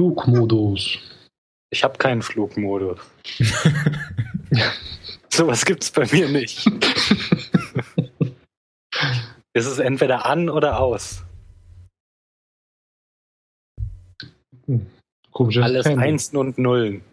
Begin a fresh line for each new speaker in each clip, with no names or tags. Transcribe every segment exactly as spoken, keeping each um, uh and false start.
Flugmodus.
Ich habe keinen Flugmodus. Sowas gibt's bei mir nicht. Es ist entweder an oder aus.
Hm. Komisches
Alles
Handy.
Einsen und Nullen.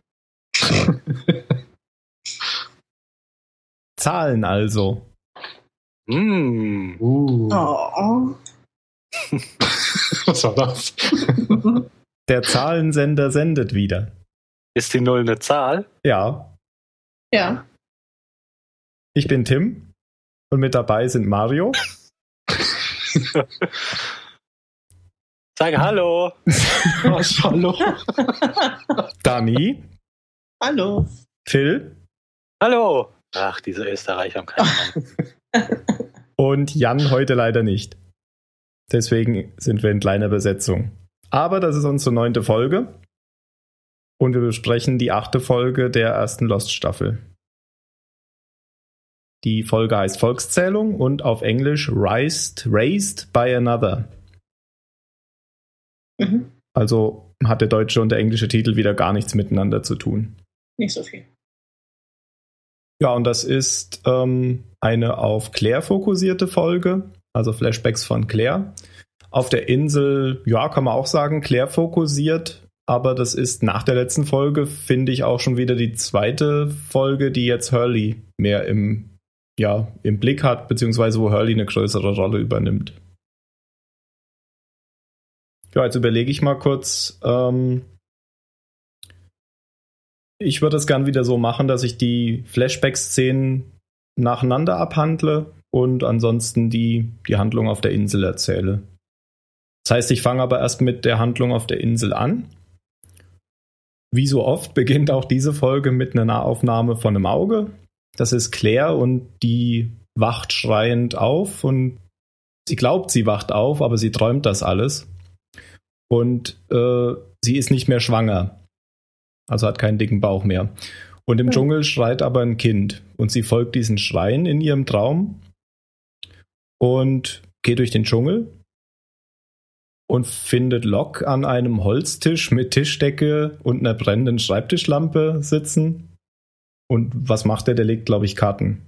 Zahlen also.
Mm.
Uh.
Oh.
Was war das?
Der Zahlensender sendet wieder.
Ist die Null eine Zahl?
Ja,
Ja.
ich bin Tim und mit dabei sind Mario.
Sag Hallo.
Was? Hallo?
Dani,
Hallo.
Phil
Hallo. Ach, diese Österreicher haben keinen Namen.
und Jan heute leider nicht. Deswegen sind wir in kleiner Besetzung. Aber das ist unsere neunte Folge und wir besprechen die achte Folge der ersten Lost-Staffel. Die Folge heißt Volkszählung und auf Englisch Raised, Raised by Another.
Mhm.
Also hat der deutsche und der englische Titel wieder gar nichts miteinander zu tun.
Nicht so viel.
Ja, und das ist ähm, eine auf Claire fokussierte Folge, also Flashbacks von Claire. Auf der Insel, ja, kann man auch sagen, Claire fokussiert, aber das ist nach der letzten Folge, finde ich, auch schon wieder die zweite Folge, die jetzt Hurley mehr im, ja, im Blick hat, beziehungsweise wo Hurley eine größere Rolle übernimmt. Ja, jetzt überlege ich mal kurz. Ähm, ich würde es gern wieder so machen, dass ich die Flashback-Szenen nacheinander abhandle und ansonsten die, die Handlung auf der Insel erzähle. Das heißt, ich fange aber erst mit der Handlung auf der Insel an. Wie so oft beginnt auch diese Folge mit einer Nahaufnahme von einem Auge. Das ist Claire und die wacht schreiend auf und sie glaubt, sie wacht auf, aber sie träumt das alles. Und äh, sie ist nicht mehr schwanger. Also hat keinen dicken Bauch mehr. Und im Dschungel schreit aber ein Kind. Und sie folgt diesen Schreien in ihrem Traum und geht durch den Dschungel und findet Locke an einem Holztisch mit Tischdecke und einer brennenden Schreibtischlampe sitzen. Und was macht er? Der legt, glaube ich, Karten.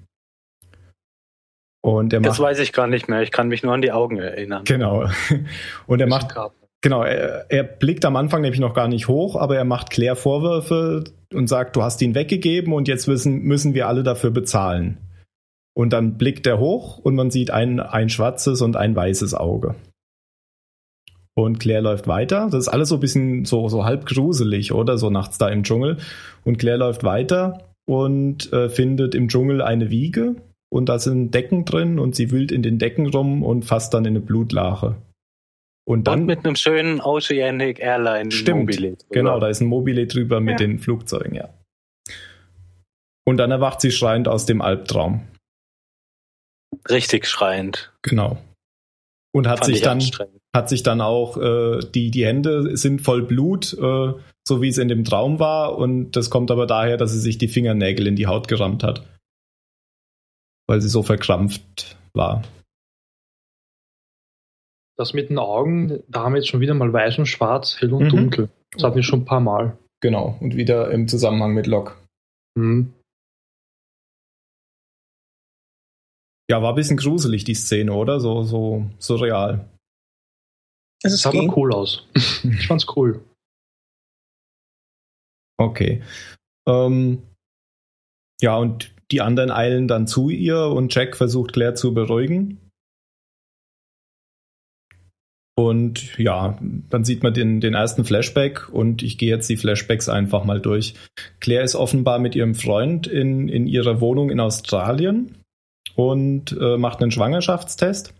Und er
Das
macht,
weiß ich gar nicht mehr. Ich kann mich nur an die Augen erinnern.
genau. Und er macht
Karten.
Genau, er, er blickt am Anfang nämlich noch gar nicht hoch, aber er macht Claire Vorwürfe und sagt, du hast ihn weggegeben und jetzt müssen, müssen wir alle dafür bezahlen. Und dann blickt er hoch und man sieht ein, ein schwarzes und ein weißes Auge. Und Claire läuft weiter. Das ist alles so ein bisschen so, so halb gruselig, oder? So nachts da im Dschungel. Und Claire läuft weiter und äh, findet im Dschungel eine Wiege und da sind Decken drin und sie wühlt in den Decken rum und fasst dann in eine Blutlache. Und dann
Und mit einem schönen Oceanic Airline
Stimmt,
Mobile.
genau, da ist ein Mobile drüber mit
Ja.
den Flugzeugen, ja. Und dann erwacht sie schreiend aus dem Albtraum.
Richtig schreiend.
Genau. Und hat
Fand
sich
ich
dann
anstrengend.
hat sich dann auch äh, die die Hände sind voll Blut, äh, so wie es in dem Traum war, und das kommt aber daher, dass sie sich die Fingernägel in die Haut gerammt hat, weil sie so verkrampft war.
Das mit den Augen, da haben wir jetzt schon wieder mal weiß und schwarz, hell und
Mhm.
dunkel. Das hatten wir schon ein paar Mal.
Genau, und wieder im Zusammenhang mit Locke.
Hm.
Ja, war ein bisschen gruselig, die Szene, oder? So, so surreal.
Also
Das
es
sah
ging.
aber cool aus. Ich fand's cool.
Okay. Ähm, ja, und die anderen eilen dann zu ihr und Jack versucht Claire zu beruhigen. Und ja, dann sieht man den, den ersten Flashback und ich gehe jetzt die Flashbacks einfach mal durch. Claire ist offenbar mit ihrem Freund in, in ihrer Wohnung in Australien und äh, macht einen Schwangerschaftstest.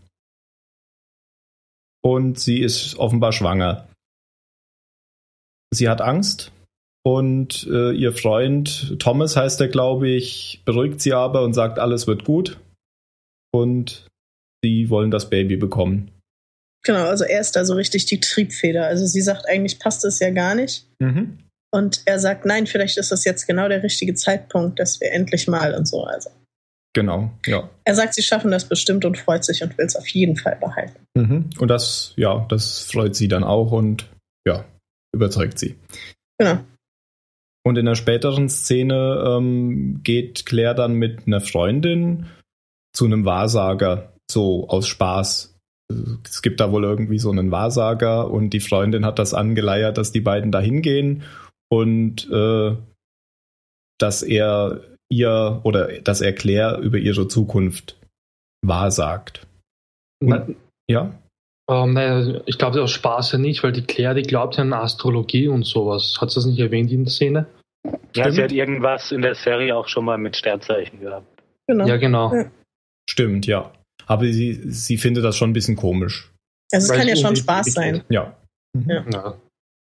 Und sie ist offenbar schwanger. Sie hat Angst und äh, ihr Freund, Thomas heißt er, glaube ich, beruhigt sie aber und sagt, alles wird gut. Und sie wollen das Baby bekommen.
Genau, also er ist da so richtig die Triebfeder. Also sie sagt, eigentlich passt es ja gar nicht.
Mhm.
Und er sagt, nein, vielleicht ist das jetzt genau der richtige Zeitpunkt, dass wir endlich mal und so. Also
Genau, ja.
er sagt, sie schaffen das bestimmt und freut sich und will es auf jeden Fall behalten.
Mhm. Und das, ja, das freut sie dann auch und ja, überzeugt sie.
Genau.
Und in der späteren Szene ähm, geht Claire dann mit einer Freundin zu einem Wahrsager, so aus Spaß. Es gibt da wohl irgendwie so einen Wahrsager und die Freundin hat das angeleiert, dass die beiden da hingehen und äh, dass er ihr oder dass er Claire über ihre Zukunft wahrsagt. Und, ja?
Ähm, naja, ich glaube aus Spaß ja nicht, weil die Claire, die glaubt ja an Astrologie und sowas. Hat sie das nicht erwähnt in der Szene?
Ja, Stimmt. Sie hat irgendwas in der Serie auch schon mal mit Sternzeichen gehabt.
Genau. Ja, genau. Ja.
Stimmt, ja. Aber sie, sie findet das schon ein bisschen komisch.
Also es weil kann ja schon Spaß sein.
Ja.
Mhm. ja.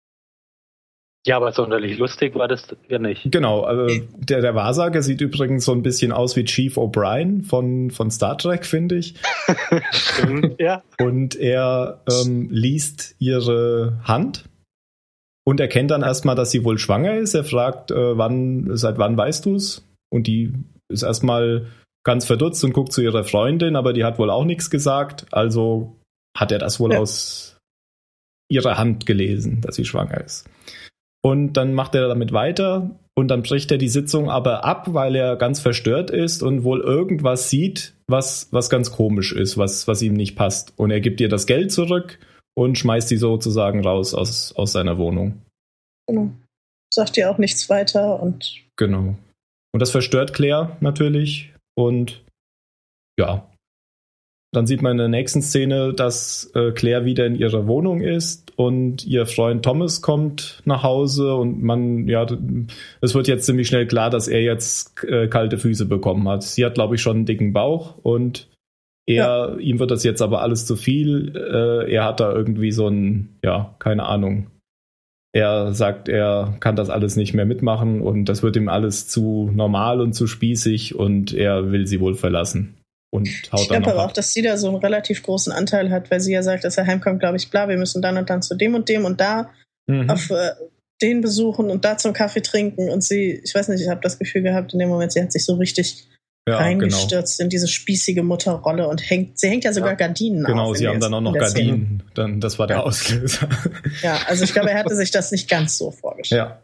Ja, aber sonderlich lustig war das ja nicht.
Genau, also der, der Wahrsager sieht übrigens so ein bisschen aus wie Chief O'Brien von, von Star Trek, finde ich.
Stimmt, ja.
Und er ähm, liest ihre Hand und erkennt dann erstmal, dass sie wohl schwanger ist. Er fragt, äh, wann, seit wann weißt du es? Und die ist erstmal ganz verdutzt und guckt zu ihrer Freundin, aber die hat wohl auch nichts gesagt. Also hat er das wohl ja. aus ihrer Hand gelesen, dass sie schwanger ist. Und dann macht er damit weiter und dann bricht er die Sitzung aber ab, weil er ganz verstört ist und wohl irgendwas sieht, was, was ganz komisch ist, was, was ihm nicht passt. Und er gibt ihr das Geld zurück und schmeißt sie sozusagen raus aus, aus seiner Wohnung.
Genau. Sagt ihr auch nichts weiter und.
Genau. Und das verstört Claire natürlich und ja. Dann sieht man in der nächsten Szene, dass äh, Claire wieder in ihrer Wohnung ist und ihr Freund Thomas kommt nach Hause und man, ja, es wird jetzt ziemlich schnell klar, dass er jetzt äh, kalte Füße bekommen hat. Sie hat, glaube ich, schon einen dicken Bauch und er, ja. ihm wird das jetzt aber alles zu viel. Äh, er hat da irgendwie so ein, ja, keine Ahnung. Er sagt, er kann das alles nicht mehr mitmachen und das wird ihm alles zu normal und zu spießig und er will sie wohl verlassen. Und haut
ich glaube aber auch, dass sie da so einen relativ großen Anteil hat, weil sie ja sagt, dass er heimkommt, glaube ich, bla, wir müssen dann und dann zu dem und dem und da mhm. auf äh, den besuchen und da zum Kaffee trinken und sie, ich weiß nicht, ich habe das Gefühl gehabt in dem Moment, sie hat sich so richtig ja, reingestürzt genau. in diese spießige Mutterrolle und hängt, sie hängt ja sogar ja. Gardinen
genau,
auf.
Genau, sie haben dann auch noch Gardinen, dann, das war der
ja.
Auslöser.
Ja, also ich glaube, er hatte sich das nicht ganz so vorgestellt.
Ja.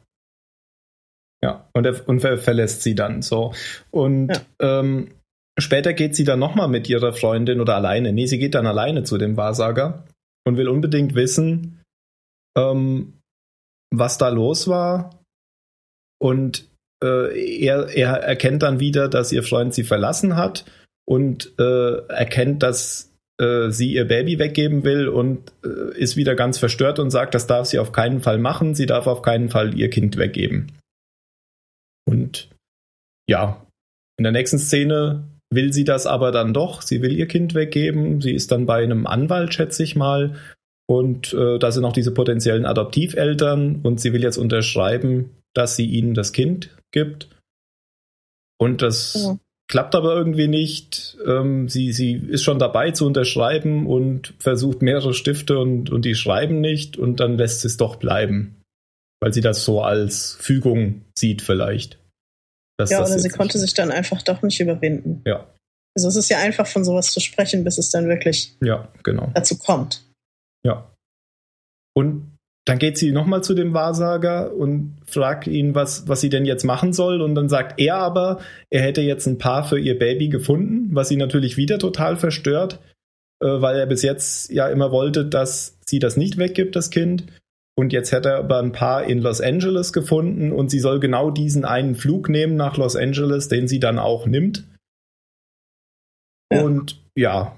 Ja, und er, und er verlässt sie dann so. Und ja. ähm, später geht sie dann nochmal mit ihrer Freundin oder alleine. Nee, sie geht dann alleine zu dem Wahrsager und will unbedingt wissen, ähm, was da los war. Und äh, er, er erkennt dann wieder, dass ihr Freund sie verlassen hat und äh, erkennt, dass äh, sie ihr Baby weggeben will und äh, ist wieder ganz verstört und sagt, das darf sie auf keinen Fall machen. Sie darf auf keinen Fall ihr Kind weggeben. Und ja, in der nächsten Szene will sie das aber dann doch. Sie will ihr Kind weggeben. Sie ist dann bei einem Anwalt, schätze ich mal. Und äh, da sind auch diese potenziellen Adoptiveltern. Und sie will jetzt unterschreiben, dass sie ihnen das Kind gibt. Und das ja. klappt aber irgendwie nicht. Ähm, sie, sie ist schon dabei zu unterschreiben und versucht mehrere Stifte und, und die schreiben nicht. Und dann lässt sie es doch bleiben. Weil sie das so als Fügung sieht vielleicht.
Das, ja, das oder sie konnte sich dann einfach doch nicht überwinden.
Ja.
Also es ist ja einfach von sowas zu sprechen, bis es dann wirklich
ja, genau.
dazu kommt.
Ja. Und dann geht sie nochmal zu dem Wahrsager und fragt ihn, was, was sie denn jetzt machen soll. Und dann sagt er aber, er hätte jetzt ein Paar für ihr Baby gefunden, was sie natürlich wieder total verstört, äh, weil er bis jetzt ja immer wollte, dass sie das nicht weggibt, das Kind. Und jetzt hat er aber ein Paar in Los Angeles gefunden und sie soll genau diesen einen Flug nehmen nach Los Angeles, den sie dann auch nimmt. Ja. Und ja.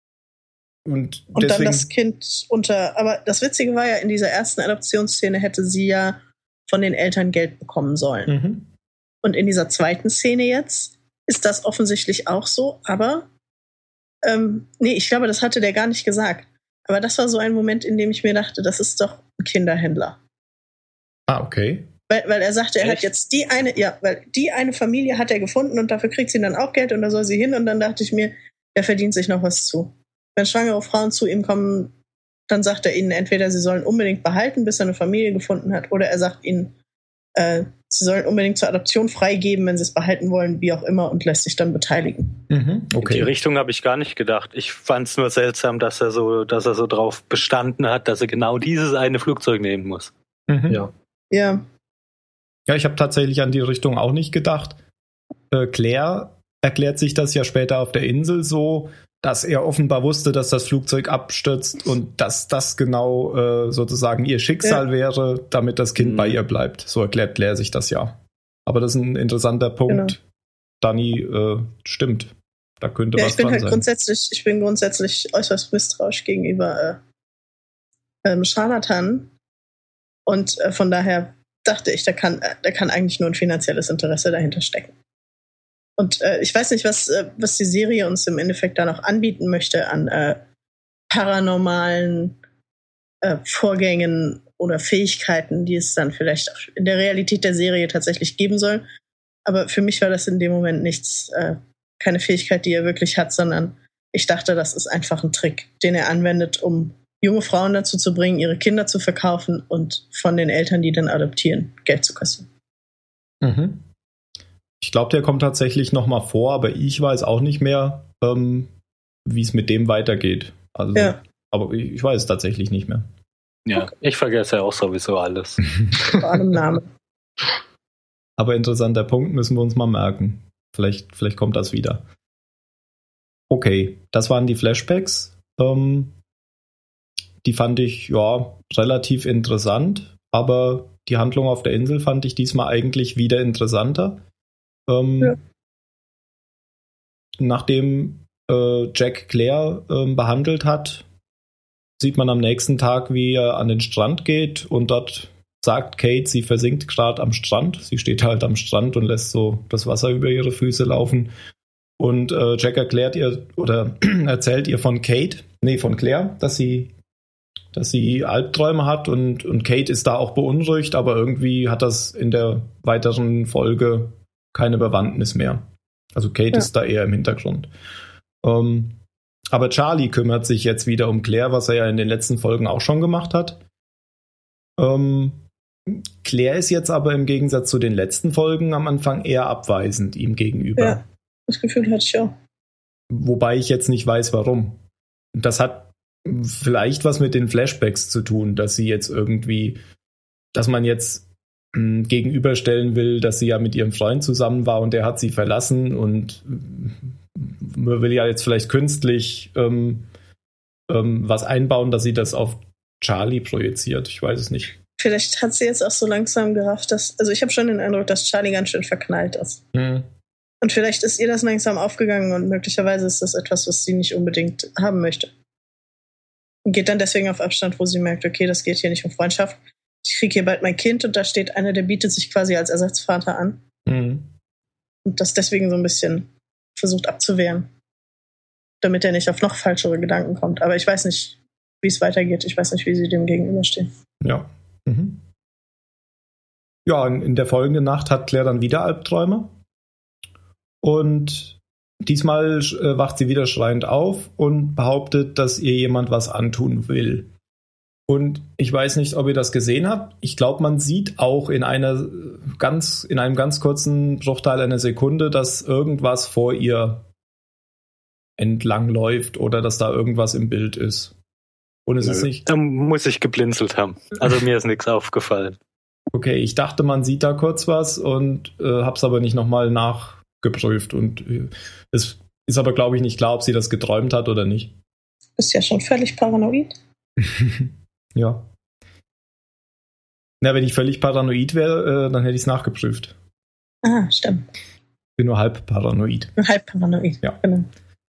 Und,
und
deswegen,
dann das Kind unter, aber das Witzige war ja, in dieser ersten Adoptionsszene hätte sie ja von den Eltern Geld bekommen sollen.
Mhm.
Und in dieser zweiten Szene jetzt ist das offensichtlich auch so, aber ähm, nee, ich glaube, das hatte der gar nicht gesagt. Aber das war so ein Moment, in dem ich mir dachte, das ist doch ein Kinderhändler.
Ah, okay.
Weil, weil er sagte, er Echt? hat jetzt die eine, ja, weil die eine Familie hat er gefunden und dafür kriegt sie dann auch Geld und da soll sie hin und dann dachte ich mir, der verdient sich noch was zu. Wenn schwangere Frauen zu ihm kommen, dann sagt er ihnen entweder, sie sollen unbedingt behalten, bis er eine Familie gefunden hat, oder er sagt ihnen, äh, sie sollen unbedingt zur Adoption freigeben, wenn sie es behalten wollen, wie auch immer, und lässt sich dann beteiligen.
Mhm, okay.
In die Richtung habe ich gar nicht gedacht. Ich fand es nur seltsam, dass er so, dass er so drauf bestanden hat, dass er genau dieses eine Flugzeug nehmen muss.
Mhm.
Ja.
Ja.
Ja, ich habe tatsächlich an die Richtung auch nicht gedacht. Äh, Claire erklärt sich das ja später auf der Insel so, dass er offenbar wusste, dass das Flugzeug abstürzt und dass das genau äh, sozusagen ihr Schicksal
Ja.
wäre, damit das Kind
Mhm.
bei ihr bleibt. So erklärt Claire sich das ja. Aber das ist ein interessanter Punkt.
Genau.
Dani, äh, stimmt. Da könnte
Ja,
was
ich bin
dran
halt
sein.
grundsätzlich, ich bin grundsätzlich äußerst misstrauisch gegenüber äh, ähm, Scharlatanen. Und äh, von daher dachte ich, da kann, äh, da kann eigentlich nur ein finanzielles Interesse dahinter stecken. Und äh, ich weiß nicht, was, äh, was die Serie uns im Endeffekt da noch anbieten möchte an äh, paranormalen äh, Vorgängen oder Fähigkeiten, die es dann vielleicht auch in der Realität der Serie tatsächlich geben soll. Aber für mich war das in dem Moment nichts, äh, keine Fähigkeit, die er wirklich hat, sondern ich dachte, das ist einfach ein Trick, den er anwendet, um junge Frauen dazu zu bringen, ihre Kinder zu verkaufen und von den Eltern, die dann adoptieren, Geld zu kassieren.
Mhm. Ich glaube, der kommt tatsächlich noch mal vor, aber ich weiß auch nicht mehr, ähm, wie es mit dem weitergeht. Also,
Ja.
aber ich, ich weiß es tatsächlich nicht mehr.
Ja, ich vergesse ja auch sowieso alles.
Vor allem Name.
Aber interessanter Punkt, müssen wir uns mal merken. Vielleicht, vielleicht kommt das wieder. Okay, das waren die Flashbacks. Ähm, die fand ich ja relativ interessant, aber die Handlung auf der Insel fand ich diesmal eigentlich wieder interessanter. Ähm,
Ja.
Nachdem äh, Jack Claire ähm, behandelt hat, sieht man am nächsten Tag, wie er an den Strand geht und dort sagt Kate, sie versinkt gerade am Strand. Sie steht halt am Strand und lässt so das Wasser über ihre Füße laufen. Und äh, Jack erklärt ihr oder erzählt ihr von Kate, nee, von Claire, dass sie, dass sie Albträume hat und, und Kate ist da auch beunruhigt, aber irgendwie hat das in der weiteren Folge keine Bewandtnis mehr. Also Kate
Ja.
ist da eher im Hintergrund. Ähm, aber Charlie kümmert sich jetzt wieder um Claire, was er ja in den letzten Folgen auch schon gemacht hat. Ähm, Claire ist jetzt aber im Gegensatz zu den letzten Folgen am Anfang eher abweisend ihm gegenüber.
Ja, das Gefühl hatte ich auch.
Wobei ich jetzt nicht weiß, warum. Das hat vielleicht was mit den Flashbacks zu tun, dass sie jetzt irgendwie, dass man jetzt mh, gegenüberstellen will, dass sie ja mit ihrem Freund zusammen war und der hat sie verlassen und man will ja jetzt vielleicht künstlich ähm, ähm, was einbauen, dass sie das auf Charlie projiziert. Ich weiß es nicht.
Vielleicht hat sie jetzt auch so langsam gerafft, dass, also ich habe schon den Eindruck, dass Charlie ganz schön verknallt ist.
Hm.
Und vielleicht ist ihr das langsam aufgegangen und möglicherweise ist das etwas, was sie nicht unbedingt haben möchte. Und geht dann deswegen auf Abstand, wo sie merkt, okay, das geht hier nicht um Freundschaft. Ich kriege hier bald mein Kind und da steht einer, der bietet sich quasi als Ersatzvater an.
Hm.
Und das deswegen so ein bisschen versucht abzuwehren. Damit er nicht auf noch falschere Gedanken kommt. Aber ich weiß nicht, wie es weitergeht. Ich weiß nicht, wie sie dem gegenüberstehen.
Ja. Mhm. Ja, in, in der folgenden Nacht hat Claire dann wieder Albträume. Und diesmal äh, wacht sie wieder schreiend auf und behauptet, dass ihr jemand was antun will. Und ich weiß nicht, ob ihr das gesehen habt. Ich glaube, man sieht auch in einer ganz, in einem ganz kurzen Bruchteil einer Sekunde, dass irgendwas vor ihr entlang läuft oder dass da irgendwas im Bild ist. Und es ist nicht.
Da muss ich geblinzelt haben. Also mir ist nichts aufgefallen.
Okay, ich dachte, man sieht da kurz was und äh, hab's aber nicht nochmal nachgeprüft. Und äh, es ist aber, glaube ich, nicht klar, ob sie das geträumt hat oder nicht.
Ist ja schon völlig paranoid.
Ja. Na, wenn ich völlig paranoid wäre, äh, dann hätte ich es nachgeprüft.
Ah, stimmt.
Bin nur halb paranoid.
Halb paranoid.
Ja.
Genau.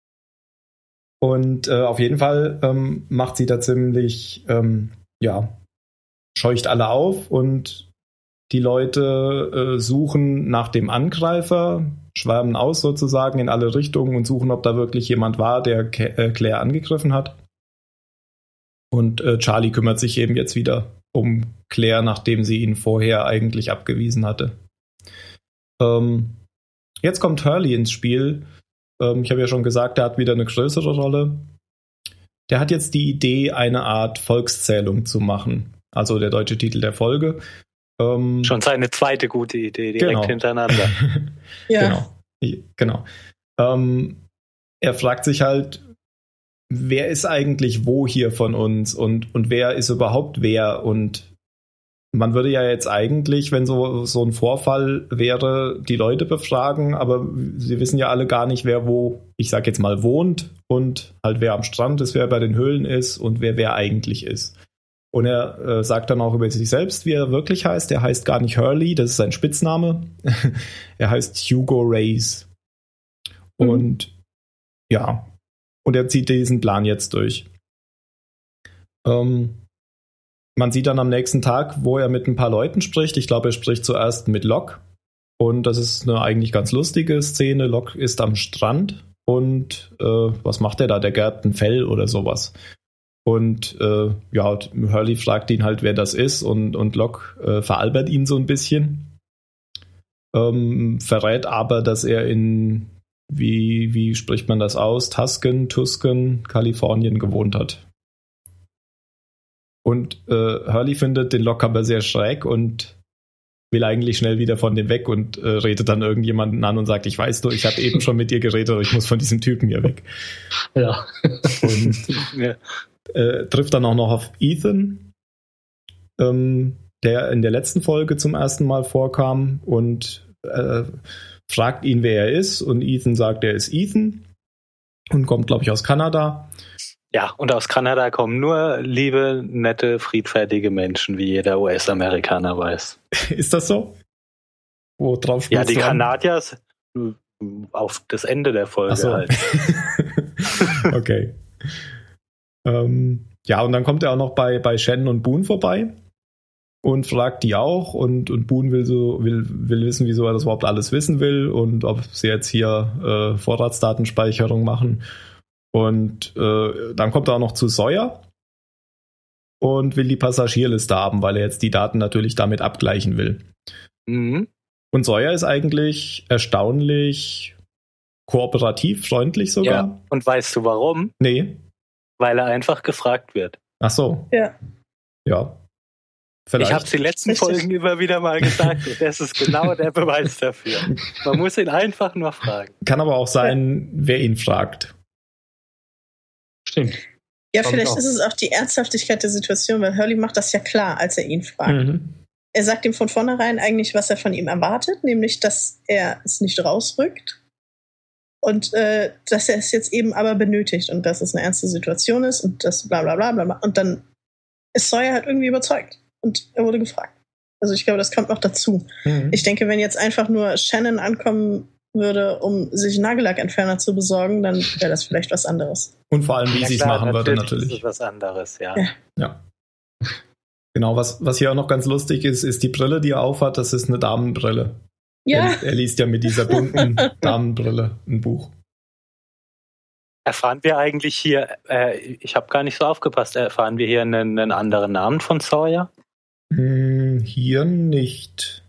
Und äh, auf jeden Fall ähm, macht sie da ziemlich, ähm, ja, scheucht alle auf und die Leute äh, suchen nach dem Angreifer, schwärmen aus sozusagen in alle Richtungen und suchen, ob da wirklich jemand war, der Ke- äh, Claire angegriffen hat. Und äh, Charlie kümmert sich eben jetzt wieder um Claire, nachdem sie ihn vorher eigentlich abgewiesen hatte. Ähm, jetzt kommt Hurley ins Spiel. Ähm, ich habe ja schon gesagt, der hat wieder eine größere Rolle. Der hat jetzt die Idee, eine Art Volkszählung zu machen. Also der deutsche Titel der Folge. Ähm,
Schon seine zweite gute Idee, direkt
Genau.
hintereinander.
Ja.
Genau. I- genau. Ähm, er fragt sich halt, wer ist eigentlich wo hier von uns und, und wer ist überhaupt wer und man würde ja jetzt eigentlich, wenn so, so ein Vorfall wäre, die Leute befragen, aber sie wissen ja alle gar nicht, wer wo, ich sag jetzt mal, wohnt und halt wer am Strand ist, wer bei den Höhlen ist und wer wer eigentlich ist. Und er äh, sagt dann auch über sich selbst, wie er wirklich heißt. Er heißt gar nicht Hurley, das ist sein Spitzname. Er heißt Hugo Reyes. Mhm. Und ja, und er zieht diesen Plan jetzt durch. Ähm, Man sieht dann am nächsten Tag, wo er mit ein paar Leuten spricht. Ich glaube, er spricht zuerst mit Locke. Und das ist eine eigentlich ganz lustige Szene. Locke ist am Strand und äh, was macht er da? Der gerbt ein Fell oder sowas. Und äh, ja, Hurley fragt ihn halt, wer das ist. Und, und Locke äh, veralbert ihn so ein bisschen. Ähm, verrät aber, dass er in, wie, wie spricht man das aus? Tuscan, Tuscan, Kalifornien gewohnt hat. Und äh, Hurley findet den Locke aber sehr schräg und will eigentlich schnell wieder von dem weg und äh, redet dann irgendjemanden an und sagt, ich weiß du, ich habe eben schon mit dir geredet, aber ich muss von diesem Typen hier weg.
Ja.
Und ja. Äh, trifft dann auch noch auf Ethan, ähm, der in der letzten Folge zum ersten Mal vorkam und äh, fragt ihn, wer er ist. Und Ethan sagt, er ist Ethan und kommt, glaube ich, aus Kanada.
Ja, und aus Kanada kommen nur liebe, nette, friedfertige Menschen, wie jeder U S-Amerikaner weiß.
Ist das so? Wo drauf
Ja, die Kanadier auf das Ende der Folge
so.
halt.
Okay. ähm, ja, und dann kommt er auch noch bei, bei Shannon und Boone vorbei und fragt die auch und, und Boone will so will, will wissen, wieso er das überhaupt alles wissen will und ob sie jetzt hier äh, Vorratsdatenspeicherung machen. Und äh, dann kommt er auch noch zu Sawyer und will die Passagierliste haben, weil er jetzt die Daten natürlich damit abgleichen will.
Mhm.
Und Sawyer ist eigentlich erstaunlich kooperativ, freundlich sogar.
Ja, und weißt du warum?
Nee.
Weil er einfach gefragt wird.
Ach so.
Ja.
Ja. Vielleicht.
Ich habe es die letzten Richtig. Folgen immer wieder mal gesagt und das ist genau der Beweis dafür. Man muss ihn einfach nur fragen.
Kann aber auch sein, ja. wer ihn fragt.
Stimmt.
Ja, vielleicht ist es auch die Ernsthaftigkeit der Situation, weil Hurley macht das ja klar, als er ihn fragt. Mhm. Er sagt ihm von vornherein eigentlich, was er von ihm erwartet, nämlich, dass er es nicht rausrückt und äh, dass er es jetzt eben aber benötigt und dass es eine ernste Situation ist und das bla bla bla bla. Und dann ist Sawyer halt irgendwie überzeugt und er wurde gefragt. Also ich glaube, das kommt noch dazu. Mhm. Ich denke, wenn jetzt einfach nur Shannon ankommen würde, um sich einen Nagellackentferner zu besorgen, dann wäre das vielleicht was anderes.
Und vor allem, wie ja, sie es machen würde, natürlich.
Das ist was anderes, ja.
Ja.
ja. Genau, was, was hier auch noch ganz lustig ist, ist die Brille, die er aufhat, das ist eine Damenbrille.
Ja.
Er, er liest ja mit dieser bunten Damenbrille ein Buch.
Erfahren wir eigentlich hier, äh, ich habe gar nicht so aufgepasst, erfahren wir hier einen, einen anderen Namen von Sawyer?
Hm, hier nicht.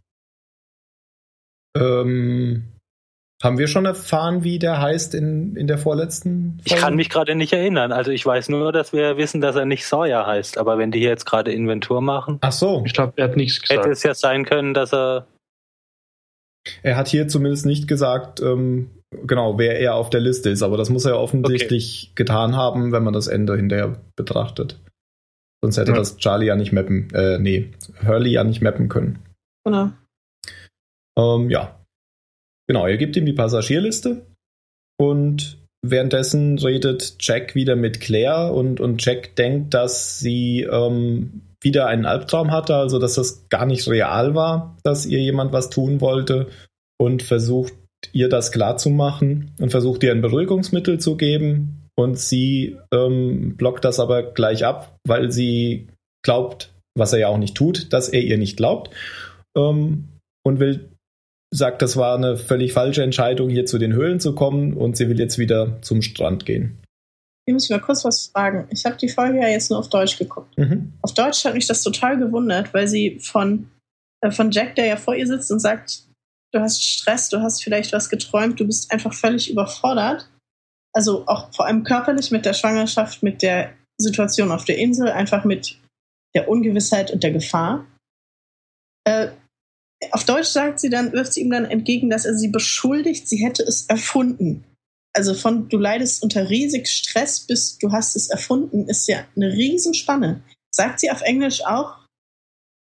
Ähm... Haben wir schon erfahren, wie der heißt in, in der vorletzten Folge?
Ich kann mich gerade nicht erinnern. Also ich weiß nur, dass wir wissen, dass er nicht Sawyer heißt. Aber wenn die hier jetzt gerade Inventur machen...
Ach so.
Ich glaube, er hat nichts gesagt.
Hätte es ja sein können, dass er...
Er hat hier zumindest nicht gesagt, ähm, genau, wer er auf der Liste ist. Aber das muss er offensichtlich okay. getan haben, wenn man das Ende hinterher betrachtet. Sonst hätte ja. das Charlie ja nicht mappen... Äh, nee, Hurley ja nicht mappen können.
Genau.
Ähm, ja. Genau, er gibt ihm die Passagierliste und währenddessen redet Jack wieder mit Claire und, und Jack denkt, dass sie ähm, wieder einen Albtraum hatte, also dass das gar nicht real war, dass ihr jemand was tun wollte und versucht ihr das klarzumachen und versucht ihr ein Beruhigungsmittel zu geben und sie ähm, blockt das aber gleich ab, weil sie glaubt, was er ja auch nicht tut, dass er ihr nicht glaubt ähm, und will sagt, das war eine völlig falsche Entscheidung, hier zu den Höhlen zu kommen und sie will jetzt wieder zum Strand gehen.
Ich muss mal kurz was fragen. Ich habe die Folge ja jetzt nur auf Deutsch geguckt. Mhm. Auf Deutsch hat mich das total gewundert, weil sie von, äh, von Jack, der ja vor ihr sitzt und sagt, du hast Stress, du hast vielleicht was geträumt, du bist einfach völlig überfordert. Also auch vor allem körperlich mit der Schwangerschaft, mit der Situation auf der Insel, einfach mit der Ungewissheit und der Gefahr. Äh, Auf Deutsch sagt sie dann, wirft sie ihm dann entgegen, dass er sie beschuldigt, sie hätte es erfunden. Also von du leidest unter riesig Stress bis du hast es erfunden, ist ja eine Riesenspanne. Sagt sie auf Englisch auch,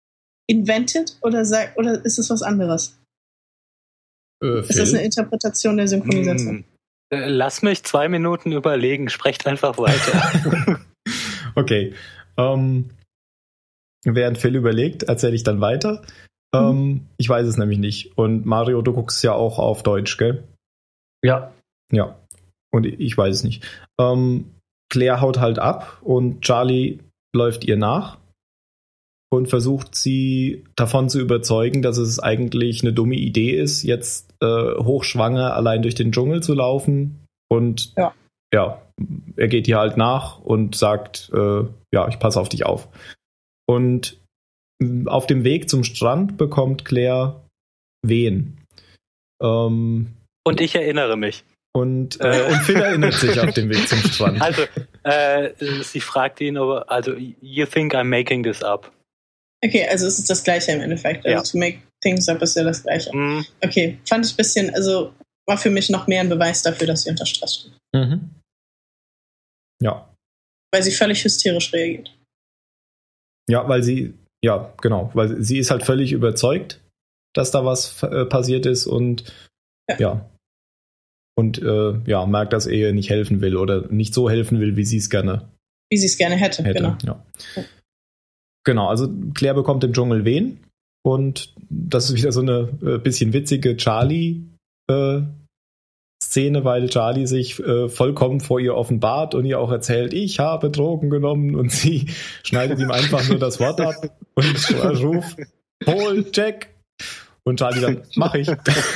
invented oder, sag, oder ist es was anderes?
Äh,
ist das eine Interpretation der Synchronisation?
Hm. Lass mich zwei Minuten überlegen. Sprecht einfach weiter.
Okay. Ähm, während Phil überlegt, erzähle ich dann weiter. Mhm. Ähm, ich weiß es nämlich nicht. Und Mario, du guckst ja auch auf Deutsch, gell?
Ja.
Ja. Und ich weiß es nicht. Ähm, Claire haut halt ab und Charlie läuft ihr nach und versucht sie davon zu überzeugen, dass es eigentlich eine dumme Idee ist, jetzt äh, hochschwanger allein durch den Dschungel zu laufen. Und ja, ja er geht ihr halt nach und sagt, äh, ja, ich passe auf dich auf. Und auf dem Weg zum Strand bekommt Claire Wehen. Ähm,
und ich erinnere mich.
Und, äh, und Phil erinnert sich auf dem Weg zum Strand.
Also, äh, sie fragt ihn, aber, also, you think I'm making this up?
Okay, also es ist das Gleiche im Endeffekt. Also ja. To make things up ist ja das Gleiche. Mm. Okay, fand ich ein bisschen, also war für mich noch mehr ein Beweis dafür, dass sie unter Stress steht.
Mhm. Ja.
Weil sie völlig hysterisch reagiert.
Ja, weil sie, ja, genau, weil sie ist halt völlig überzeugt, dass da was äh, passiert ist und ja. ja. Und äh, ja, merkt, dass er ihr nicht helfen will oder nicht so helfen will, wie sie es gerne
Wie sie es gerne hätte, hätte genau.
Ja. Genau, also Claire bekommt im Dschungel Wehen und das ist wieder so eine äh, bisschen witzige Charlie-Szene, äh, weil Charlie sich äh, vollkommen vor ihr offenbart und ihr auch erzählt, ich habe Drogen genommen und sie schneidet ihm einfach nur das Wort ab und ruft, hol Jack. Und Charlie dann, mach ich.
Ja.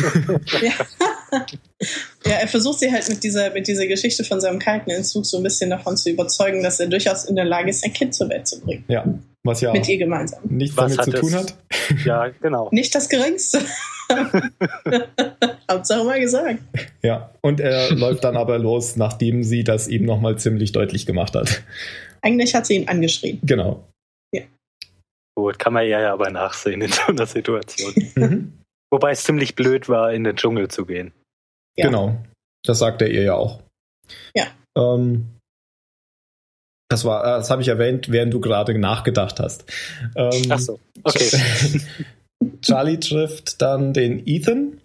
Ja, er versucht sie halt mit dieser, mit dieser Geschichte von seinem kalten Entzug so ein bisschen davon zu überzeugen, dass er durchaus in der Lage ist, ein Kind zur Welt zu bringen.
Ja, was ja
mit ihr gemeinsam
nichts damit zu tun hat.
Ja, genau.
Nicht das Geringste. Hauptsache mal gesagt.
Ja, und er läuft dann aber los, nachdem sie das ihm nochmal ziemlich deutlich gemacht hat.
Eigentlich hat sie ihn angeschrien.
Genau.
Ja.
Gut, kann man ja aber nachsehen in so einer Situation. Mhm. Wobei es ziemlich blöd war, in den Dschungel zu gehen.
Ja. Genau, das sagt er ihr ja auch.
Ja.
Ähm, das war, das habe ich erwähnt, während du gerade nachgedacht hast. Ähm,
Ach so, okay.
Charlie trifft dann den Ethan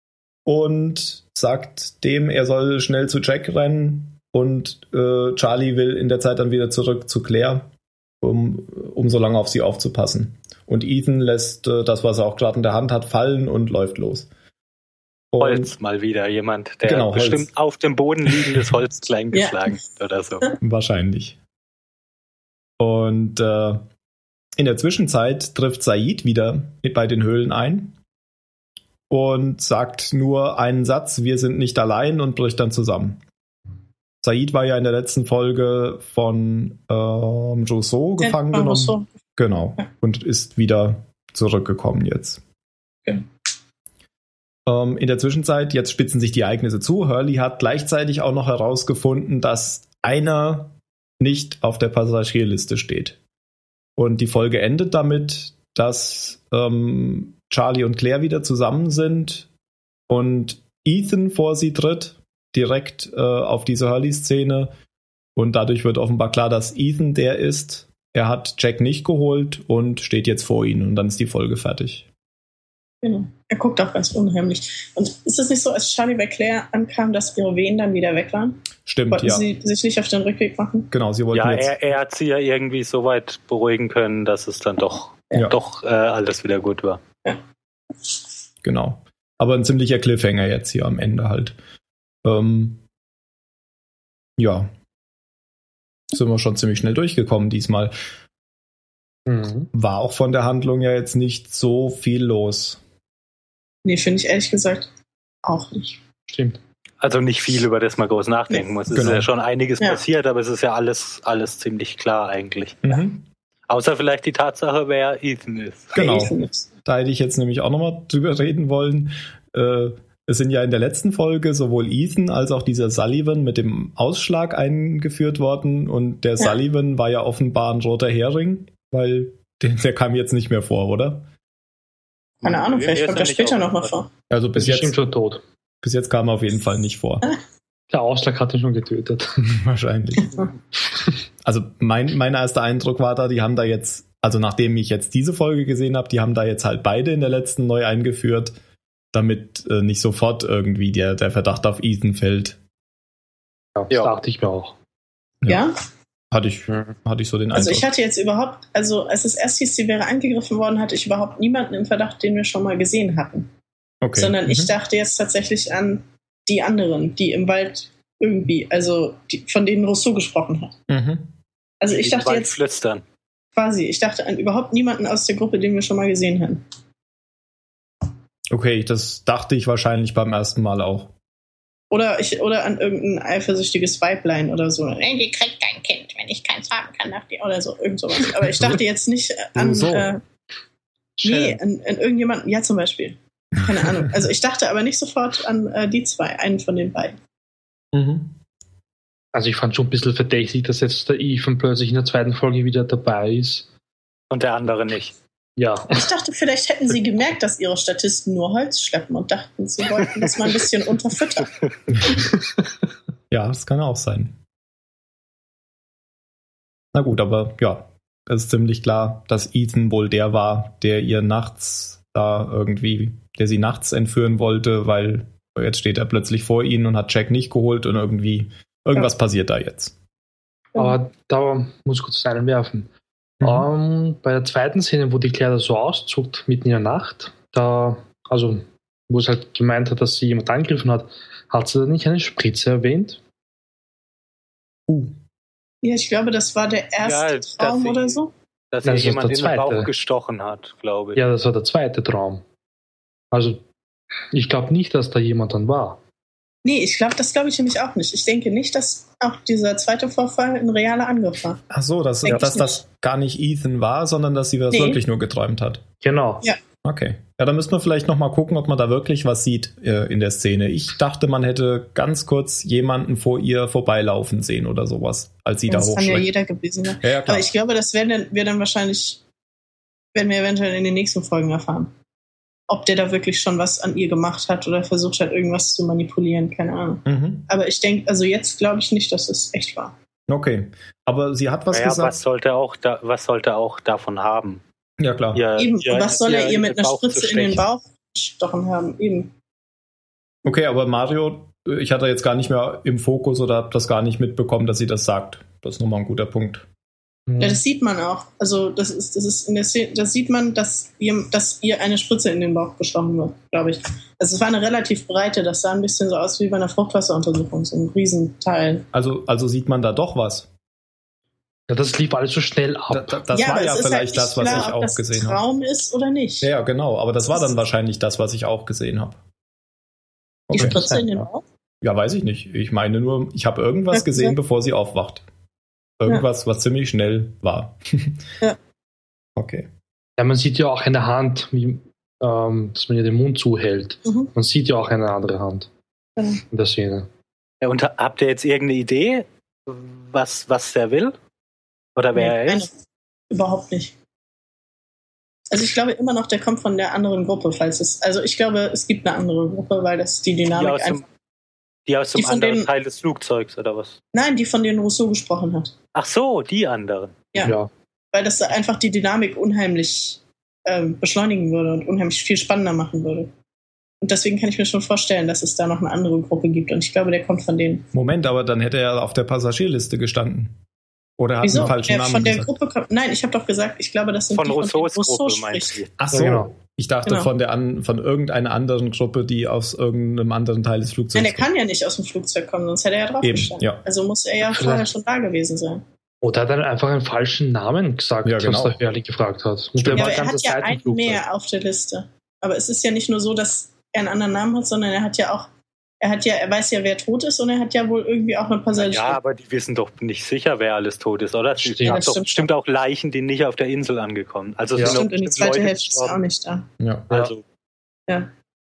und sagt dem, er soll schnell zu Jack rennen und äh, Charlie will in der Zeit dann wieder zurück zu Claire, um, um so lange auf sie aufzupassen. Und Ethan lässt äh, das, was er auch gerade in der Hand hat, fallen und läuft los. Und
Holz mal wieder, jemand, der
genau,
bestimmt
Holz.
Auf dem Boden liegendes Holz klein geschlagen ja. oder so.
Wahrscheinlich. Und äh, in der Zwischenzeit trifft Sayid wieder bei den Höhlen ein und sagt nur einen Satz, wir sind nicht allein, und bricht dann zusammen. Sayid war ja in der letzten Folge von ähm, Rousseau ja, gefangen genommen. Rousseau. Genau. Ja. Und ist wieder zurückgekommen jetzt.
Ja.
Ähm, in der Zwischenzeit, jetzt spitzen sich die Ereignisse zu. Hurley hat gleichzeitig auch noch herausgefunden, dass einer nicht auf der Passagierliste steht. Und die Folge endet damit, dass ähm, Charlie und Claire wieder zusammen sind und Ethan vor sie tritt, direkt äh, auf diese Hurley-Szene. Und dadurch wird offenbar klar, dass Ethan der ist. Er hat Jack nicht geholt und steht jetzt vor ihnen. Und dann ist die Folge fertig.
Genau. Er guckt auch ganz unheimlich. Und ist es nicht so, als Charlie bei Claire ankam, dass ihre Wehen dann wieder weg waren?
Stimmt,
wollten
ja.
sie sich nicht auf den Rückweg machen?
Genau, sie wollten
ja,
jetzt...
er, er hat sie ja irgendwie so weit beruhigen können, dass es dann doch,
ja.
doch äh, alles wieder gut war.
Ja.
Genau. Aber ein ziemlicher Cliffhanger jetzt hier am Ende halt. Ähm, ja. Sind wir schon ziemlich schnell durchgekommen diesmal. Mhm. War auch von der Handlung ja jetzt nicht so viel los.
Nee, finde ich ehrlich gesagt auch nicht.
Stimmt.
Also nicht viel, über das man groß nachdenken nee. muss. Es genau. ist ja schon einiges ja. passiert, aber es ist ja alles, alles ziemlich klar eigentlich.
Mhm.
Außer vielleicht die Tatsache, wer Ethan ist.
Genau.
Ethan ist.
Da hätte ich jetzt nämlich auch nochmal drüber reden wollen. Äh, es sind ja in der letzten Folge sowohl Ethan als auch dieser Sullivan mit dem Ausschlag eingeführt worden. Und der ja. Sullivan war ja offenbar ein roter Hering, weil der, der kam jetzt nicht mehr vor, oder?
Keine Ahnung, vielleicht kommt er später noch mal vor.
Also bis jetzt,
bestimmt schon tot.
Bis jetzt kam er auf jeden Fall nicht vor.
Der Ausschlag hat ihn schon getötet.
Wahrscheinlich. Also mein, mein erster Eindruck war da, die haben da jetzt also nachdem ich jetzt diese Folge gesehen habe, die haben da jetzt halt beide in der letzten neu eingeführt, damit äh, nicht sofort irgendwie der, der Verdacht auf Ethan fällt.
Ja, das
Ja.
dachte ich mir auch.
Ja?
Hatte ich, hatte ich so den
Also
Eindruck.
ich hatte jetzt überhaupt, also als es erst hieß, sie wäre angegriffen worden, hatte ich überhaupt niemanden im Verdacht, den wir schon mal gesehen hatten.
okay.
Sondern ich
Mhm.
dachte jetzt tatsächlich an die anderen, die im Wald irgendwie, also die, von denen Rousseau gesprochen hat.
Mhm.
Also ich
Die
dachte
Wald
jetzt
flüstern.
quasi, ich dachte an überhaupt niemanden aus der Gruppe, den wir schon mal gesehen haben.
Okay, das dachte ich wahrscheinlich beim ersten Mal auch.
Oder ich oder an irgendein eifersüchtiges Weiblein oder so. Ey, die kriegt kein Kind, wenn ich keins haben kann nach dir oder so, irgend sowas. Aber ich dachte jetzt nicht an
So.
äh, nee, an, an irgendjemanden, ja zum Beispiel. Keine Ahnung. Also ich dachte aber nicht sofort an äh, die zwei, einen von den beiden.
Mhm.
Also ich fand schon ein bisschen verdächtig, dass jetzt der Ethan plötzlich in der zweiten Folge wieder dabei ist.
Und der andere nicht.
Ja.
Ich dachte, vielleicht hätten sie gemerkt, dass ihre Statisten nur Holz schleppen und dachten, sie wollten das mal ein bisschen unterfüttern.
Ja, das kann auch sein. Na gut, aber ja, es ist ziemlich klar, dass Ethan wohl der war, der ihr nachts da irgendwie, der sie nachts entführen wollte, weil jetzt steht er plötzlich vor ihnen und hat Jack nicht geholt und irgendwie, irgendwas
Ja.
passiert da jetzt.
Aber da muss ich kurz einwerfen.
Mhm.
Ähm, bei der zweiten Szene, wo die Claire da so auszuckt, mitten in der Nacht, da, also, wo es halt gemeint hat, dass sie jemand angegriffen hat, hat sie da nicht eine Spritze erwähnt?
Uh.
Ja, ich glaube, das war der erste
Ja, dass
Traum
sie-
oder so.
Dass
Nein,
ihr
das ist
jemand
der
in den
zweite.
Bauch gestochen hat, glaube ich.
Ja, das war der zweite Traum. Also, ich glaube nicht, dass da jemand dann war.
Nee, ich glaube, das glaube ich nämlich auch nicht. Ich denke nicht, dass auch dieser zweite Vorfall ein realer Angriff war.
Ach so, dass,
Denk ich
dass das gar nicht Ethan war, sondern dass sie das
Nee.
wirklich nur geträumt hat.
Genau.
Ja.
Okay. Ja, dann müssen wir vielleicht noch mal gucken, ob man da wirklich was sieht äh, in der Szene. Ich dachte, man hätte ganz kurz jemanden vor ihr vorbeilaufen sehen oder sowas, als sie da
Das kann ja
hochschreckt.
jeder gewesen sein.
Ja, ja, klar.
Aber ich glaube, das werden dann, wir dann wahrscheinlich, werden wir eventuell in den nächsten Folgen erfahren. Ob der da wirklich schon was an ihr gemacht hat oder versucht hat, irgendwas zu manipulieren, keine Ahnung.
Mhm.
Aber ich denke, also jetzt glaube ich nicht, dass es echt war.
Okay. Aber sie hat was
Naja,
gesagt.
was sollte auch da, was sollte auch davon haben?
Ja, klar.
Ihr,
Eben,
ihr-
und was soll er ihr mit einer
Bauch zu
Spritze in den
stechen?
Bauch gestochen haben? Eben.
Okay, aber Mario, ich hatte jetzt gar nicht mehr im Fokus oder habe das gar nicht mitbekommen, dass sie das sagt. Das ist nochmal ein guter Punkt.
Ja, das sieht man auch. Also das ist, das ist in der Szene, das sieht man, dass ihr, dass ihr eine Spritze in den Bauch gestochen wird, glaube ich. Also es war eine relativ breite, das sah ein bisschen so aus wie bei einer Fruchtwasseruntersuchung, so ein Riesenteil.
Also, also sieht man da doch was.
Ja, das lief alles so schnell ab.
Da, da, das
ja,
war
aber
ja
es ist
vielleicht
halt
das,
nicht
was
klar,
ich
ob
auch
das
gesehen habe.
Traum ist oder nicht.
Ja, genau, aber das war dann wahrscheinlich das, was ich auch gesehen habe.
Die
Okay.
Spritze in den Bauch?
Ja, weiß ich nicht. Ich meine nur, ich habe irgendwas
Ja,
gesehen,
ja.
bevor sie aufwacht. Irgendwas, was ziemlich schnell war.
Ja.
Okay.
Ja, man sieht ja auch eine Hand, wie, ähm, dass man ihr den Mund zuhält.
Mhm.
Man sieht ja auch eine andere Hand
Ja.
in der Szene.
Ja, und habt ihr jetzt irgendeine Idee, was, was der will? Oder wer
Nee,
er
keine.
ist?
Überhaupt nicht. Also ich glaube immer noch, der kommt von der anderen Gruppe, falls es. Also ich glaube, es gibt eine andere Gruppe, weil das die
Die
Dynamik
aus dem,
einfach.
die aus dem
Die von
anderen
denen-
Teil des Flugzeugs, oder was?
Nein, die von denen Rousseau gesprochen hat.
Ach so, die anderen.
Ja.
Ja.
Weil das einfach die Dynamik unheimlich ähm, beschleunigen würde und unheimlich viel spannender machen würde. Und deswegen kann ich mir schon vorstellen, dass es da noch eine andere Gruppe gibt. Und ich glaube, der kommt von denen.
Moment, aber dann hätte er auf der Passagierliste gestanden. Oder hat
Wieso?
einen falschen
Der
Namen
von der
gesagt.
Gruppe kommt. Nein, ich habe doch gesagt, ich glaube, das sind
Von
die,
Rousseaus
von denen Rousseau
Gruppe, meinst
spricht.
du?
Ach so,
Ja, genau.
ich dachte
Genau.
von, der an, von irgendeiner anderen Gruppe, die aus irgendeinem anderen Teil des
Nein,
Flugzeugs
der kann ja nicht aus dem Flugzeug kommen, sonst hätte er ja drauf
Eben,
gestanden.
ja.
Also muss er ja vorher schon da gewesen sein.
Oder hat er einfach einen falschen Namen gesagt,
Ja, genau.
was der Hörli gefragt hat. Und
Stimmt.
der
Ja,
war
aber er
ganz
hat ja
Zeit im
einen
Flugzeug.
mehr auf der Liste. Aber es ist ja nicht nur so, dass er einen anderen Namen hat, sondern er hat ja auch, er hat ja, er weiß ja, wer tot ist und er hat ja wohl irgendwie auch eine Passagier.
Ja, aber die wissen doch nicht sicher, wer alles tot ist, oder? Es
Stimmt.
gab
Ja,
doch
stimmt.
bestimmt auch Leichen, die nicht auf der Insel angekommen. Also es
Ja.
sind doch
Stimmt, und die
bestimmt
zweite
Leute
Hälfte ist auch
gestorben.
nicht da.
Ja.
Also
Ja.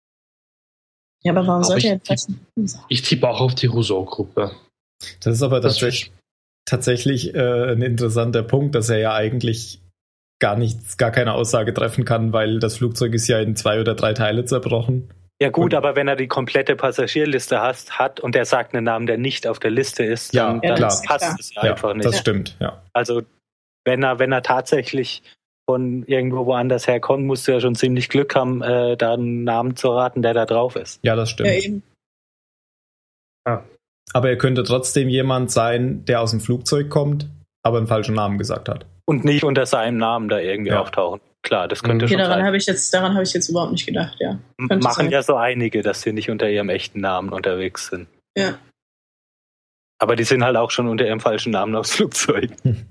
Ja, aber warum
Aber
sollte
ich-
er jetzt was?
Ich tippe auch auf die Rousseau-Gruppe.
Das ist aber
Das
tatsächlich, tatsächlich äh, ein interessanter Punkt, dass er ja eigentlich gar nichts, gar keine Aussage treffen kann, weil das Flugzeug ist ja in zwei oder drei Teile zerbrochen.
ja gut,
Und-
aber wenn er die komplette Passagierliste hast, hat und er sagt einen Namen, der nicht auf der Liste ist,
Ja,
dann,
ja,
dann
klar.
passt
Klar.
es ja
Ja,
einfach nicht.
das stimmt, ja.
Also wenn er, wenn er tatsächlich von irgendwo woanders herkommt, musst du ja schon ziemlich Glück haben, äh, da einen Namen zu raten, der da drauf ist.
Ja, das stimmt.
Ja, eben.
Ja.
Aber er könnte trotzdem jemand sein, der aus dem Flugzeug kommt, aber einen falschen Namen gesagt hat.
Und nicht unter seinem Namen da irgendwie
Ja.
auftauchen. Klar, das könnte
Mhm.
Okay,
schon
daran
sein.
habe ich jetzt, daran habe ich jetzt überhaupt nicht gedacht, ja.
M-
Könnte
Machen
sein.
ja so einige, dass sie nicht unter ihrem echten Namen unterwegs sind.
Ja.
Aber die sind halt auch schon unter ihrem falschen Namen aufs Flugzeug.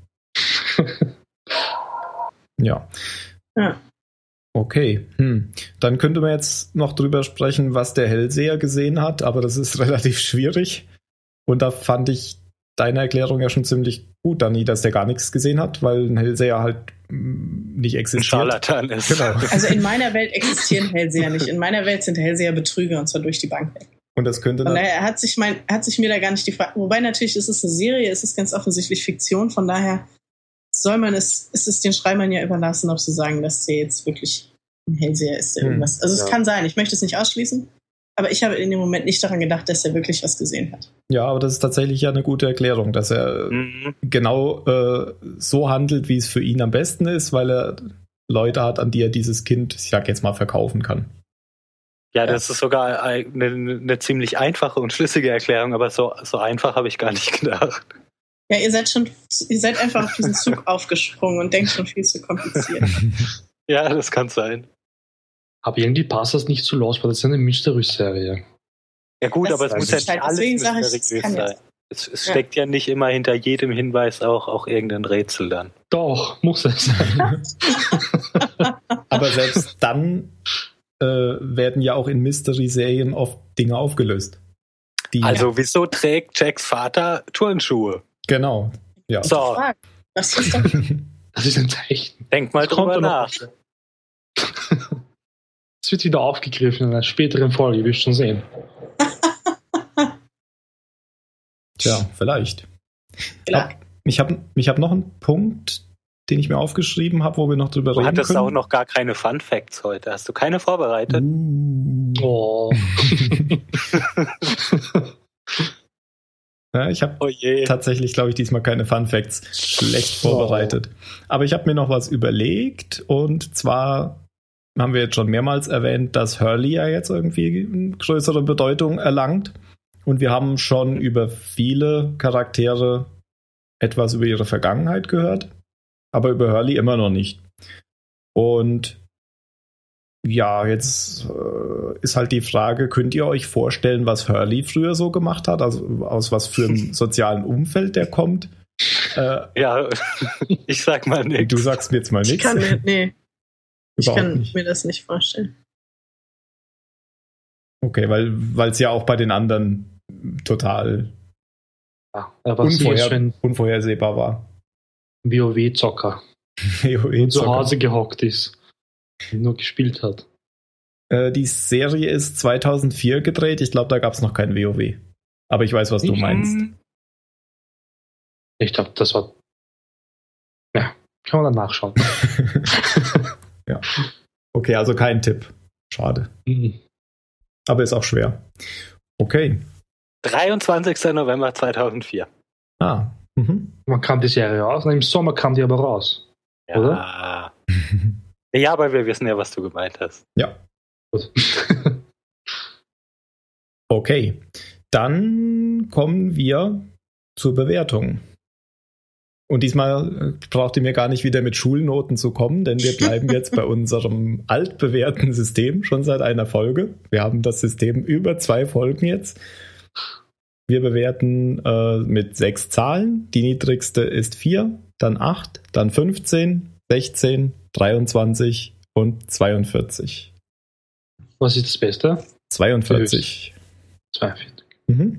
Ja.
Ja.
Okay. Hm. Dann könnte man jetzt noch drüber sprechen, was der Hellseher gesehen hat, aber das ist relativ schwierig. Und da fand ich deine Erklärung ja schon ziemlich gut, Dani, dass der gar nichts gesehen hat, weil ein Hellseher halt mm, nicht
Ein
existiert.
Scharlatan ist.
Genau.
Also in meiner Welt existieren Hellseher nicht. In meiner Welt sind Hellseher Betrüger und zwar durch die Bank weg.
Und das könnte
Von
dann,
daher hat sich, mein, hat sich mir da gar nicht die Frage. Wobei natürlich ist es eine Serie, ist es ganz offensichtlich Fiktion. Von daher soll man es, ist es den Schreibern ja überlassen, ob sie sagen, dass der jetzt wirklich ein Hellseher ist. Der
Hm,
irgendwas. Also es
ja.
kann sein, ich möchte es nicht ausschließen. Aber ich habe in dem Moment nicht daran gedacht, dass er wirklich was gesehen hat.
ja, aber das ist tatsächlich ja eine gute Erklärung, dass er
Mhm.
genau äh, so handelt, wie es für ihn am besten ist, weil er Leute hat, an die er dieses Kind, ich sag jetzt mal, verkaufen kann.
Ja, das ist sogar eine, eine ziemlich einfache und schlüssige Erklärung, aber so, so einfach habe ich gar nicht gedacht.
Ja, ihr seid schon, ihr seid einfach auf diesen Zug aufgesprungen und denkt schon viel zu kompliziert.
Ja, das kann sein.
Aber irgendwie passt das nicht zu Lost, weil das ist eine Mysterious-Serie.
Ja gut,
Das
aber es
weiß
muss ja
ich
nicht
halt.
alles
Deswegen sage ich, es
mysteriös
kann
sein.
jetzt.
Es, es
Ja.
steckt ja nicht immer hinter jedem Hinweis auch, auch irgendein Rätsel dann.
Doch, muss es sein.
Aber selbst dann äh, werden ja auch in Mystery-Serien oft Dinge aufgelöst. Die,
Also wieso trägt Jacks Vater Turnschuhe?
genau. Ja.
So,
Frage. Das ist doch,
Das ist ein Zeichen.
denk mal
Das kommt
drüber
dann noch.
nach.
Es wird wieder aufgegriffen in einer späteren Folge, wirst schon sehen.
Tja, vielleicht.
klar.
Hab, ich habe ich hab noch einen Punkt, den ich mir aufgeschrieben habe, wo wir noch drüber
Du
reden
hattest
können.
auch noch gar keine Fun Facts heute. Hast du keine vorbereitet?
Uh.
Oh.
Ja, ich habe
Oh je.
tatsächlich, glaube ich, diesmal keine Fun Facts schlecht vorbereitet. Aber ich habe mir noch was überlegt und zwar haben wir jetzt schon mehrmals erwähnt, dass Hurley ja jetzt irgendwie eine größere Bedeutung erlangt und wir haben schon über viele Charaktere etwas über ihre Vergangenheit gehört, aber über Hurley immer noch nicht. Und ja, jetzt äh, ist halt die Frage, könnt ihr euch vorstellen, was Hurley früher so gemacht hat? Also aus was für einem sozialen Umfeld der kommt? Äh,
Ja, ich sag mal nichts.
du sagst mir jetzt mal
Ich
nichts.
kann mir, nee, ich
Überhaupt
kann
nicht.
mir das nicht vorstellen.
Okay, weil es ja auch bei den anderen total
Ja, er war sehr
unvorher,
schön
unvorhersehbar war.
WoW-Zocker. Und zu Hause gehockt ist. Und nur gespielt hat.
Äh, die Serie ist zweitausendvier gedreht. Ich glaube, da gab es noch kein WoW. Aber ich weiß, was du
Ich-
meinst.
Ich glaube, das war. Ja, kann man dann nachschauen.
Ja. Okay, also kein Tipp. Schade.
Mhm.
Aber ist auch schwer. Okay.
dreiundzwanzigster November zweitausendvier.
Ah. Mhm.
Man kam die Serie raus und im Sommer kam die aber raus.
Ja.
Oder?
Ja, aber wir wissen ja, was du gemeint hast.
Ja.
Gut.
Okay. Dann kommen wir zur Bewertung. Und diesmal äh, braucht ihr mir gar nicht wieder mit Schulnoten zu kommen, denn wir bleiben jetzt bei unserem altbewährten System schon seit einer Folge. Wir haben das System über zwei Folgen jetzt. Wir bewerten äh, mit sechs Zahlen. Die niedrigste ist vier, dann acht, dann fünfzehn, sechzehn, dreiundzwanzig und zweiundvierzig.
Was ist das Beste?
zweiundvierzig.
zweiundvierzig.
Mhm.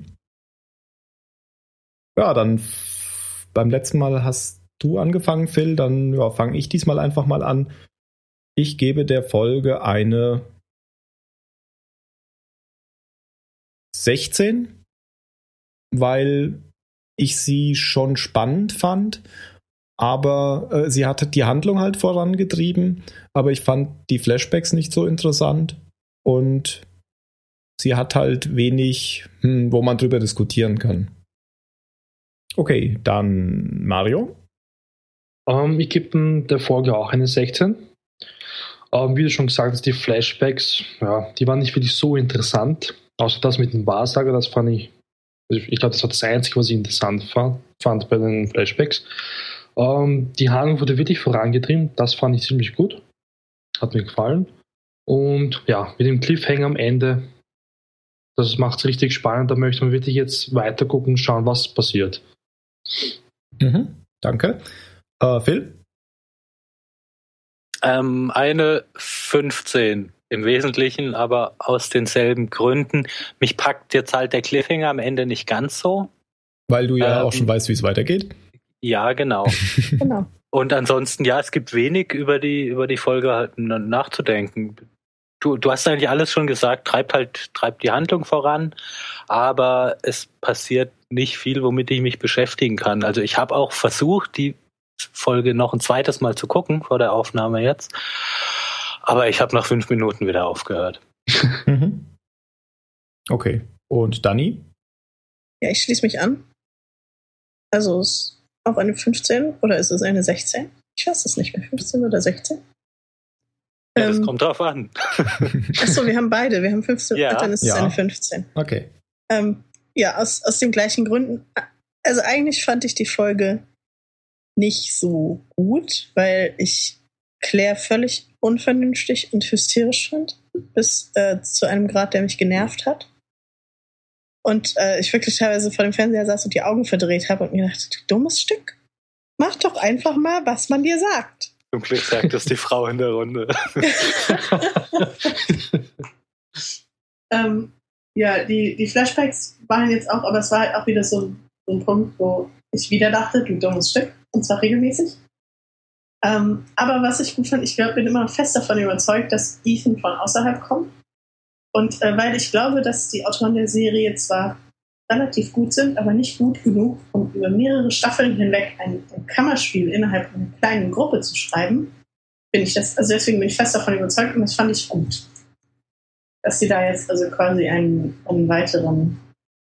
Ja, dann f- beim letzten Mal hast du angefangen, Phil. Dann ja, fange ich diesmal einfach mal an. Ich gebe der Folge eine sechzehn, weil ich sie schon spannend fand, aber äh, sie hatte die Handlung halt vorangetrieben, aber ich fand die Flashbacks nicht so interessant und sie hat halt wenig, hm, wo man drüber diskutieren kann. Okay, dann Mario.
Ähm, ich gebe der Folge auch eine sechzehn. Ähm, wie du schon gesagt hast, die Flashbacks, ja, die waren nicht wirklich so interessant. Außer das mit dem Wahrsager, das fand ich, also ich glaube, das war das Einzige, was ich interessant fand, fand bei den Flashbacks. Ähm, die Handlung wurde wirklich vorangetrieben, das fand ich ziemlich gut. Hat mir gefallen. Und ja, mit dem Cliffhanger am Ende, das macht es richtig spannend, da möchte man wirklich jetzt weiter gucken, schauen, was passiert.
Mhm, danke. Äh, Phil?
Ähm, eine fünfzehn im Wesentlichen, aber aus denselben Gründen. Mich packt jetzt halt der Cliffhanger am Ende nicht ganz so.
Weil du ja
ähm,
auch schon weißt, wie es weitergeht.
Ja, genau.
Genau.
Und ansonsten, ja, es gibt wenig über die, über die Folge halt nachzudenken. Du, du hast eigentlich alles schon gesagt, treibt halt, treibt die Handlung voran, aber es passiert nicht viel, womit ich mich beschäftigen kann. Also ich habe auch versucht, die Folge noch ein zweites Mal zu gucken, vor der Aufnahme jetzt. Aber ich habe nach fünf Minuten wieder aufgehört.
Mhm. Okay. Und Dani?
Ja, ich schließe mich an. Also es ist auch eine fünfzehn oder ist es eine sechzehn? Ich weiß es nicht mehr. fünfzehn oder sechzehn?
Ja, das
ähm,
kommt drauf an.
Achso, wir haben beide. Wir haben fünfzehn.
Ja.
Dann ist es
Ja.
eine fünfzehn.
Okay.
Ähm, ja, aus, aus den gleichen Gründen. Also eigentlich fand ich die Folge nicht so gut, weil ich Claire völlig unvernünftig und hysterisch fand, bis äh, zu einem Grad, der mich genervt hat. Und äh, ich wirklich teilweise vor dem Fernseher saß und die Augen verdreht habe und mir dachte, du dummes Stück, mach doch einfach mal, was man dir sagt.
Zum Glück sagt das die Frau in der Runde.
ähm, ja, die, die Flashbacks waren jetzt auch, aber es war halt auch wieder so, so ein Punkt, wo ich wieder dachte, du dummes Stück, und zwar regelmäßig. Ähm, aber was ich gut fand, ich glaub, bin immer noch fest davon überzeugt, dass Ethan von außerhalb kommt. Und äh, weil ich glaube, dass die Autoren der Serie zwar relativ gut sind, aber nicht gut genug, um über mehrere Staffeln hinweg ein, ein Kammerspiel innerhalb einer kleinen Gruppe zu schreiben, bin ich das, also deswegen bin ich fest davon überzeugt und das fand ich gut. Dass sie da jetzt also quasi einen, einen weiteren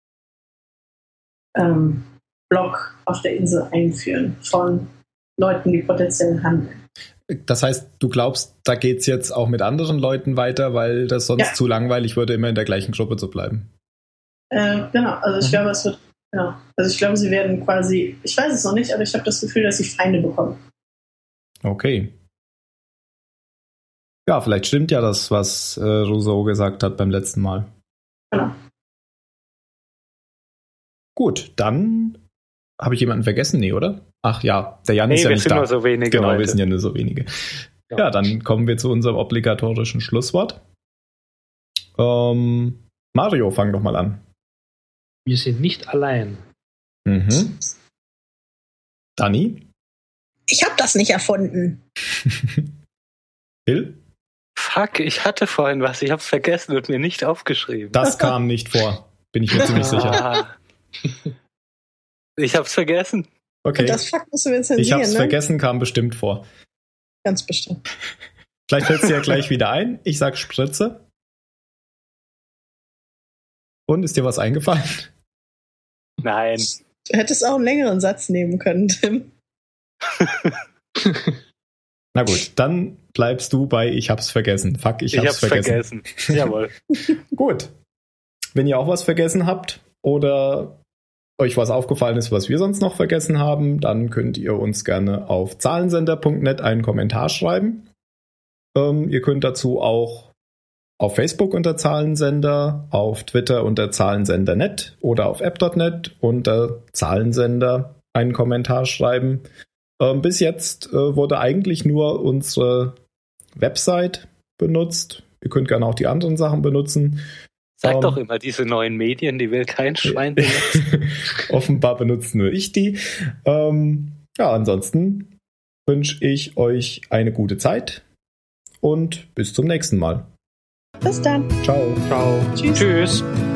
ähm, Block auf der Insel einführen von Leuten, die potenziell handeln.
Das heißt, du glaubst, da geht's jetzt auch mit anderen Leuten weiter, weil das sonst
Ja.
zu langweilig würde, immer in der gleichen Gruppe zu bleiben.
Äh, genau, also ich
Mhm.
glaube, es wird, genau. Also ich glaube, sie werden quasi, ich weiß es noch nicht, aber ich habe das Gefühl, dass sie Feinde bekommen.
Okay. Ja, vielleicht stimmt ja das, was äh, Rousseau gesagt hat beim letzten Mal.
Genau.
Gut, dann habe ich jemanden vergessen, nee, oder? Ach ja, der Jan
Nee,
ist ja
wir
nicht
sind
da.
nur so wenige
Genau,
Leute.
wir sind ja nur so wenige. Ja.
Ja.
Dann kommen wir zu unserem obligatorischen Schlusswort. Ähm, Mario, fang doch mal an.
Wir sind nicht allein.
Mhm. Dani?
Ich habe das nicht erfunden.
Phil?
Fuck, ich hatte vorhin was, ich hab's vergessen und mir nicht aufgeschrieben.
Das kam nicht vor, bin ich mir ziemlich sicher.
Ah. Ich hab's vergessen.
Okay,
Und das Fakt müssen wir
ich
zensieren,
hab's
ne?
vergessen, kam bestimmt vor.
Ganz bestimmt.
Vielleicht fällt es dir ja gleich wieder ein. Ich sag Spritze. Und ist dir was eingefallen?
Nein.
Du hättest auch einen längeren Satz nehmen können, Tim.
Na gut, dann bleibst du bei Ich hab's vergessen. Fuck, ich
Ich
hab's,
hab's
vergessen.
vergessen. Jawohl.
Gut. Wenn ihr auch was vergessen habt oder euch was aufgefallen ist, was wir sonst noch vergessen haben, dann könnt ihr uns gerne auf zahlensender punkt net einen Kommentar schreiben. Ähm, ihr könnt dazu auch auf Facebook unter Zahlensender, auf Twitter unter Zahlensender punkt net oder auf app punkt net unter Zahlensender einen Kommentar schreiben. Ähm, bis jetzt äh, wurde eigentlich nur unsere Website benutzt. Ihr könnt gerne auch die anderen Sachen benutzen.
Sag
Um,
doch immer, diese neuen Medien, die will kein Schwein benutzen.
Offenbar benutzt nur ich die. Ähm, ja, ansonsten wünsche ich euch eine gute Zeit und bis zum nächsten Mal.
Bis dann.
Ciao.
Ciao.
Tschüss.
Tschüss.